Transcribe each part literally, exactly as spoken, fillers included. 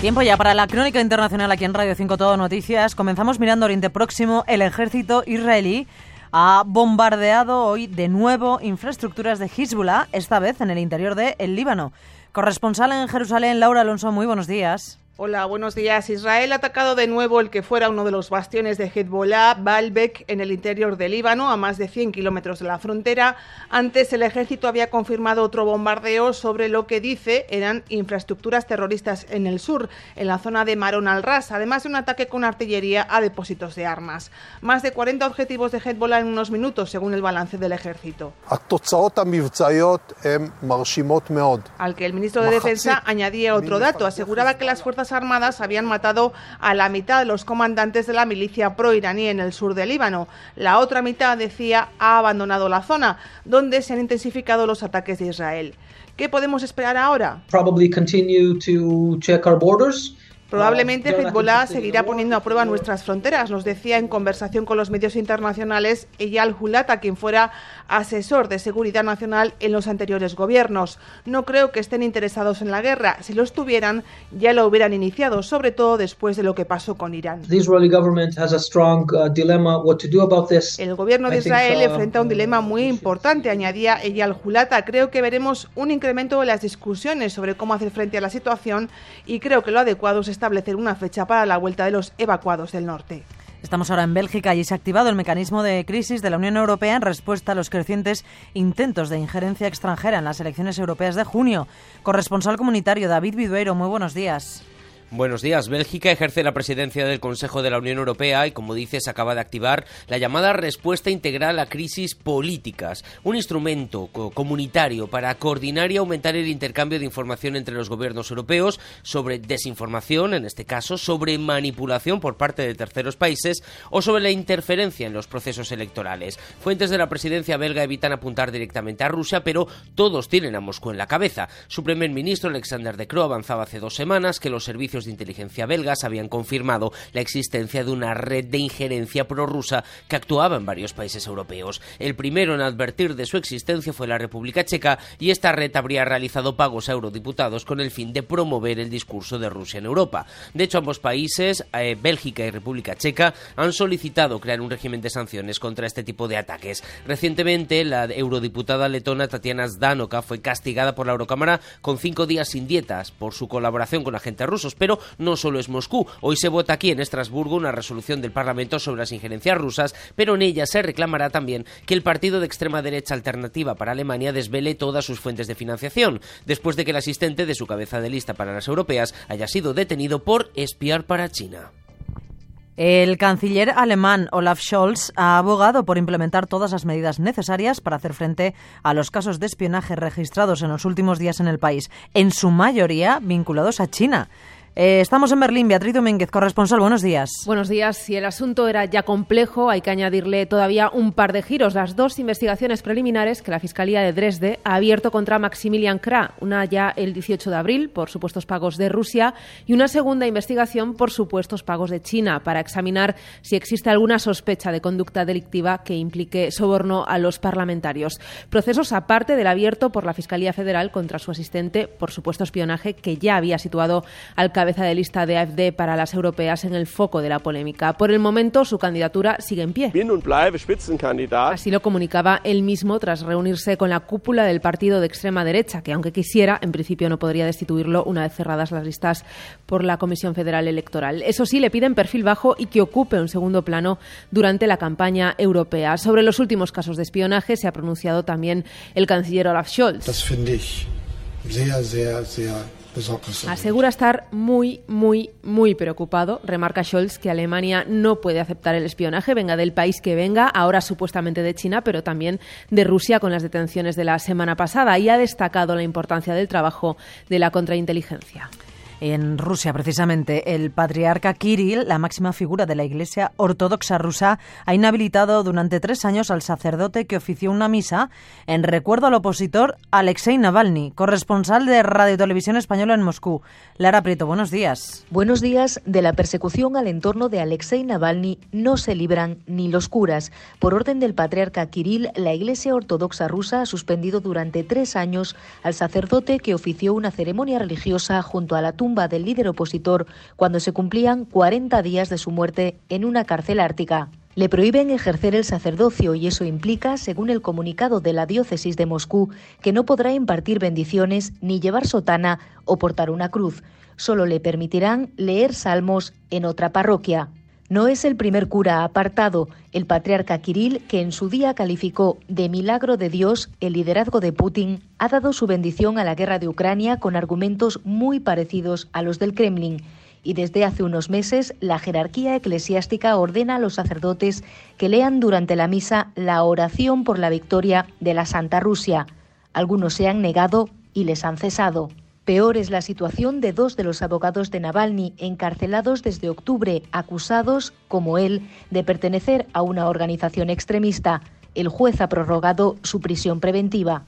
Tiempo ya para la crónica internacional aquí en Radio cinco Todo Noticias. Comenzamos mirando Oriente Próximo. El ejército israelí ha bombardeado hoy de nuevo infraestructuras de Hezbollah, esta vez en el interior del Líbano. Corresponsal en Jerusalén, Laura Alonso, muy buenos días. Hola, buenos días. Israel ha atacado de nuevo el que fuera uno de los bastiones de Hezbollah, Baalbek, en el interior del Líbano, a más de cien kilómetros de la frontera. Antes, el ejército había confirmado otro bombardeo sobre lo que dice eran infraestructuras terroristas en el sur, en la zona de Maron al-Ras, además de un ataque con artillería a depósitos de armas. Más de cuarenta objetivos de Hezbollah en unos minutos, según el balance del ejército. Al que el ministro de Defensa añadía otro dato, aseguraba que las fuerzas armadas habían matado a la mitad de los comandantes de la milicia pro-iraní en el sur del Líbano. La otra mitad, decía, ha abandonado la zona, donde se han intensificado los ataques de Israel. ¿Qué podemos esperar ahora? Probably continue to check our borders. Probablemente Hezbollah seguirá poniendo a prueba nuestras fronteras, nos decía en conversación con los medios internacionales Eyal Hulata, quien fuera asesor de seguridad nacional en los anteriores gobiernos. No creo que estén interesados en la guerra. Si lo estuvieran, ya lo hubieran iniciado, sobre todo después de lo que pasó con Irán. El gobierno de Israel enfrenta un dilema muy importante, añadía Eyal Hulata. Creo que veremos un incremento de las discusiones sobre cómo hacer frente a la situación y creo que lo adecuado es establecer una fecha para la vuelta de los evacuados del norte. Estamos ahora en Bélgica y se ha activado el mecanismo de crisis de la Unión Europea en respuesta a los crecientes intentos de injerencia extranjera en las elecciones europeas de junio. Corresponsal comunitario David Vidueiro, muy buenos días. Buenos días. Bélgica ejerce la presidencia del Consejo de la Unión Europea y, como dices, acaba de activar la llamada respuesta integral a crisis políticas, un instrumento co- comunitario para coordinar y aumentar el intercambio de información entre los gobiernos europeos sobre desinformación, en este caso, sobre manipulación por parte de terceros países o sobre la interferencia en los procesos electorales. Fuentes de la presidencia belga evitan apuntar directamente a Rusia, pero todos tienen a Moscú en la cabeza. Su primer ministro, Alexander De Croo, avanzaba hace dos semanas que los servicios de inteligencia belgas habían confirmado la existencia de una red de injerencia prorrusa que actuaba en varios países europeos. El primero en advertir de su existencia fue la República Checa y esta red habría realizado pagos a eurodiputados con el fin de promover el discurso de Rusia en Europa. De hecho, ambos países, eh, Bélgica y República Checa, han solicitado crear un régimen de sanciones contra este tipo de ataques. Recientemente, la eurodiputada letona Tatiana Ždanoka fue castigada por la Eurocámara con cinco días sin dietas por su colaboración con agentes rusos, pero no solo es Moscú. Hoy se vota aquí en Estrasburgo una resolución del Parlamento sobre las injerencias rusas, pero en ella se reclamará también que el partido de extrema derecha Alternativa para Alemania desvele todas sus fuentes de financiación, después de que el asistente de su cabeza de lista para las europeas haya sido detenido por espiar para China. El canciller alemán Olaf Scholz ha abogado por implementar todas las medidas necesarias para hacer frente a los casos de espionaje registrados en los últimos días en el país, en su mayoría vinculados a China. Eh, estamos en Berlín. Beatriz Domínguez, corresponsal, buenos días. Buenos días. Si el asunto era ya complejo, hay que añadirle todavía un par de giros. Las dos investigaciones preliminares que la Fiscalía de Dresde ha abierto contra Maximilian Krah, una ya el dieciocho de abril por supuestos pagos de Rusia y una segunda investigación por supuestos pagos de China, para examinar si existe alguna sospecha de conducta delictiva que implique soborno a los parlamentarios. Procesos aparte del abierto por la Fiscalía Federal contra su asistente por supuesto espionaje, que ya había situado al cabeza de lista de A F D para las europeas en el foco de la polémica. Por el momento, su candidatura sigue en pie. Así lo comunicaba él mismo tras reunirse con la cúpula del partido de extrema derecha, que aunque quisiera, en principio no podría destituirlo una vez cerradas las listas por la Comisión Federal Electoral. Eso sí, le piden perfil bajo y que ocupe un segundo plano durante la campaña europea. Sobre los últimos casos de espionaje se ha pronunciado también el canciller Olaf Scholz. Asegura estar muy, muy, muy preocupado. Remarca Scholz que Alemania no puede aceptar el espionaje, venga del país que venga, ahora supuestamente de China, pero también de Rusia con las detenciones de la semana pasada, y ha destacado la importancia del trabajo de la contrainteligencia. En Rusia, precisamente, el patriarca Kirill, la máxima figura de la Iglesia Ortodoxa rusa, ha inhabilitado durante tres años al sacerdote que ofició una misa en recuerdo al opositor Alexei Navalny, corresponsal de Radio Televisión Española en Moscú. Lara Prieto, buenos días. Buenos días. De la persecución al entorno de Alexei Navalny no se libran ni los curas. Por orden del patriarca Kirill, la Iglesia Ortodoxa rusa ha suspendido durante tres años al sacerdote que ofició una ceremonia religiosa junto a la tumba tumba del líder opositor cuando se cumplían cuarenta días de su muerte en una cárcel ártica. Le prohíben ejercer el sacerdocio y eso implica, según el comunicado de la diócesis de Moscú, que no podrá impartir bendiciones ni llevar sotana o portar una cruz. Solo le permitirán leer salmos en otra parroquia. No es el primer cura apartado. El patriarca Kirill, que en su día calificó de milagro de Dios el liderazgo de Putin, ha dado su bendición a la guerra de Ucrania con argumentos muy parecidos a los del Kremlin. Y desde hace unos meses, la jerarquía eclesiástica ordena a los sacerdotes que lean durante la misa la oración por la victoria de la Santa Rusia. Algunos se han negado y les han cesado. Peor es la situación de dos de los abogados de Navalny, encarcelados desde octubre, acusados, como él, de pertenecer a una organización extremista. El juez ha prorrogado su prisión preventiva.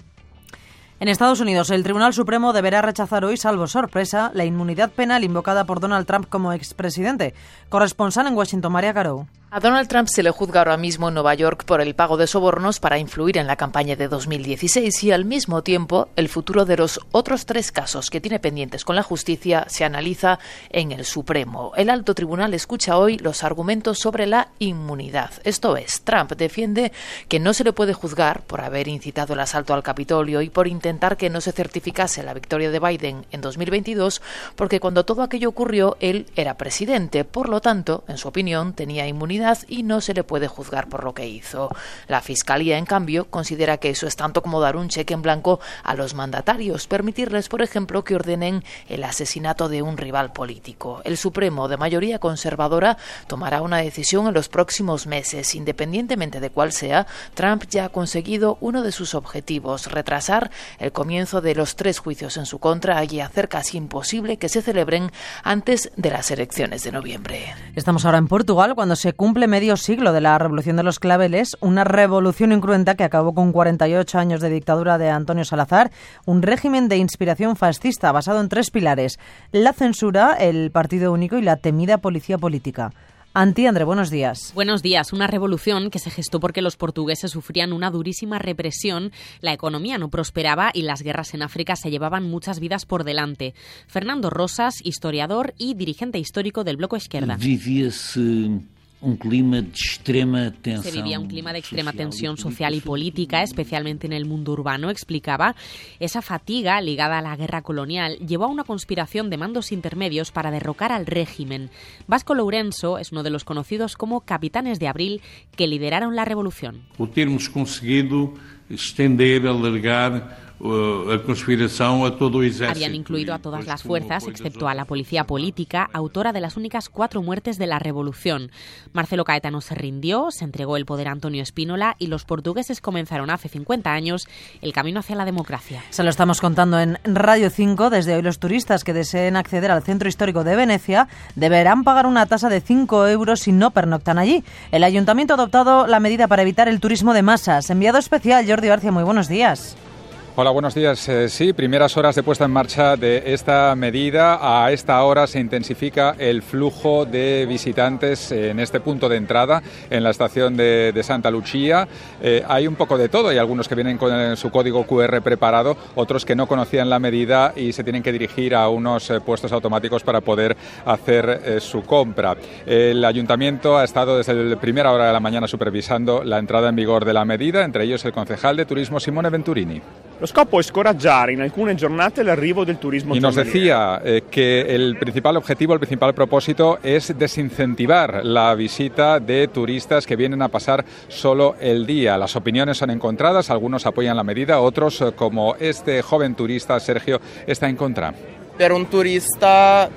En Estados Unidos, el Tribunal Supremo deberá rechazar hoy, salvo sorpresa, la inmunidad penal invocada por Donald Trump como expresidente. Corresponsal en Washington, María Caro. A Donald Trump se le juzga ahora mismo en Nueva York por el pago de sobornos para influir en la campaña de dos mil dieciséis y al mismo tiempo el futuro de los otros tres casos que tiene pendientes con la justicia se analiza en el Supremo. El alto tribunal escucha hoy los argumentos sobre la inmunidad. Esto es, Trump defiende que no se le puede juzgar por haber incitado el asalto al Capitolio y por intentar que no se certificase la victoria de Biden en dos mil veintidós, porque cuando todo aquello ocurrió él era presidente. Por lo tanto, en su opinión, tenía inmunidad y no se le puede juzgar por lo que hizo. La Fiscalía, en cambio, considera que eso es tanto como dar un cheque en blanco a los mandatarios, permitirles, por ejemplo, que ordenen el asesinato de un rival político. El Supremo, de mayoría conservadora, tomará una decisión en los próximos meses. Independientemente de cuál sea, Trump ya ha conseguido uno de sus objetivos, retrasar el comienzo de los tres juicios en su contra y hacer casi imposible que se celebren antes de las elecciones de noviembre. Estamos ahora en Portugal, cuando se cumple medio siglo de la Revolución de los Claveles, una revolución incruenta que acabó con cuarenta y ocho años de dictadura de Antonio Salazar, un régimen de inspiración fascista basado en tres pilares: la censura, el partido único y la temida policía política. Anti, André, buenos días. Buenos días. Una revolución que se gestó porque los portugueses sufrían una durísima represión, la economía no prosperaba y las guerras en África se llevaban muchas vidas por delante. Fernando Rosas, historiador y dirigente histórico del Bloco Esquerda. Vivíase un clima de extrema tensión. Se vivía un clima de extrema tensión social y política, especialmente en el mundo urbano, explicaba. Esa fatiga ligada a la guerra colonial llevó a una conspiración de mandos intermedios para derrocar al régimen. Vasco Lourenço es uno de los conocidos como capitanes de abril que lideraron la revolución. O termos conseguido extender, alargar a conspiración a todo el ejército. Habían incluido a todas las fuerzas, excepto a la policía política, autora de las únicas cuatro muertes de la revolución. Marcelo Caetano se rindió, se entregó el poder a Antonio Espínola y los portugueses comenzaron hace cincuenta años el camino hacia la democracia. Se lo estamos contando en Radio cinco. Desde hoy los turistas que deseen acceder al centro histórico de Venecia deberán pagar una tasa de cinco euros si no pernoctan allí. El ayuntamiento ha adoptado la medida para evitar el turismo de masas. Enviado especial, Jordi García, muy buenos días. Hola, buenos días. Eh, sí, primeras horas de puesta en marcha de esta medida. A esta hora se intensifica el flujo de visitantes en este punto de entrada, en la estación de, de Santa Lucía. Eh, hay un poco de todo. Hay algunos que vienen con su código cu erre preparado, otros que no conocían la medida y se tienen que dirigir a unos eh, puestos automáticos para poder hacer eh, su compra. El ayuntamiento ha estado desde la primera hora de la mañana supervisando la entrada en vigor de la medida, entre ellos el concejal de turismo Simone Venturini. Lo scopo è scoraggiare in alcune giornate l'arrivo del turismo Y nos decía eh, que el principal objetivo, el principal propósito es desincentivar la visita de turistas que vienen a pasar solo el día. Las opiniones son encontradas, algunos apoyan la medida, otros, eh, como este joven turista, Sergio, está en contra. Per un turista,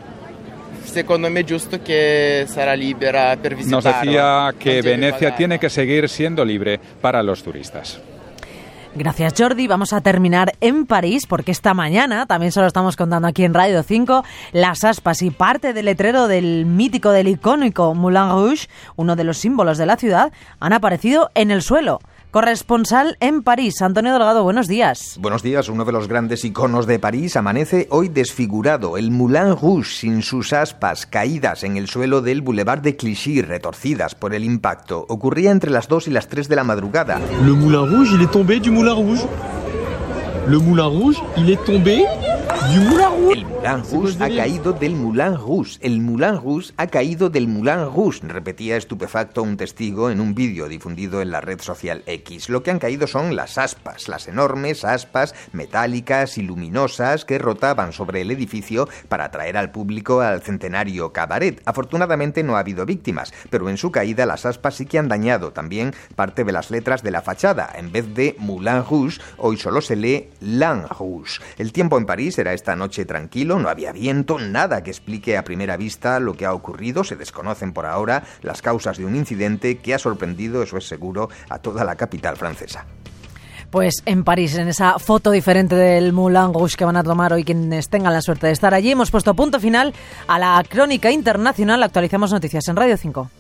secondo me, giusto que sarà libera per visitarlo. Nos decía que Venecia tiene que seguir siendo libre para los turistas. Gracias, Jordi. Vamos a terminar en París porque esta mañana, también se lo estamos contando aquí en Radio cinco, las aspas y parte del letrero del mítico, del icónico Moulin Rouge, uno de los símbolos de la ciudad, han aparecido en el suelo. Corresponsal en París, Antonio Delgado, buenos días. Buenos días. Uno de los grandes iconos de París amanece hoy desfigurado. El Moulin Rouge, sin sus aspas, caídas en el suelo del Boulevard de Clichy, retorcidas por el impacto. Ocurría entre las dos y las tres de la madrugada. Le Moulin Rouge, il est tombé du Moulin Rouge. Le Moulin Rouge, il est tombé El Moulin Rouge ha caído del Moulin Rouge. El Moulin Rouge ha caído del Moulin Rouge, repetía estupefacto un testigo en un vídeo difundido en la red social X. Lo que han caído son las aspas, las enormes aspas metálicas y luminosas que rotaban sobre el edificio para atraer al público al centenario cabaret. Afortunadamente no ha habido víctimas, pero en su caída las aspas sí que han dañado también parte de las letras de la fachada. En vez de Moulin Rouge, hoy solo se lee Lin Rouge. El tiempo en París era esta noche tranquilo, no había viento, nada que explique a primera vista lo que ha ocurrido. Se desconocen por ahora las causas de un incidente que ha sorprendido, eso es seguro, a toda la capital francesa. Pues en París, en esa foto diferente del Moulin Rouge que van a tomar hoy quienes tengan la suerte de estar allí, hemos puesto punto final a la crónica internacional. Actualizamos noticias en Radio cinco.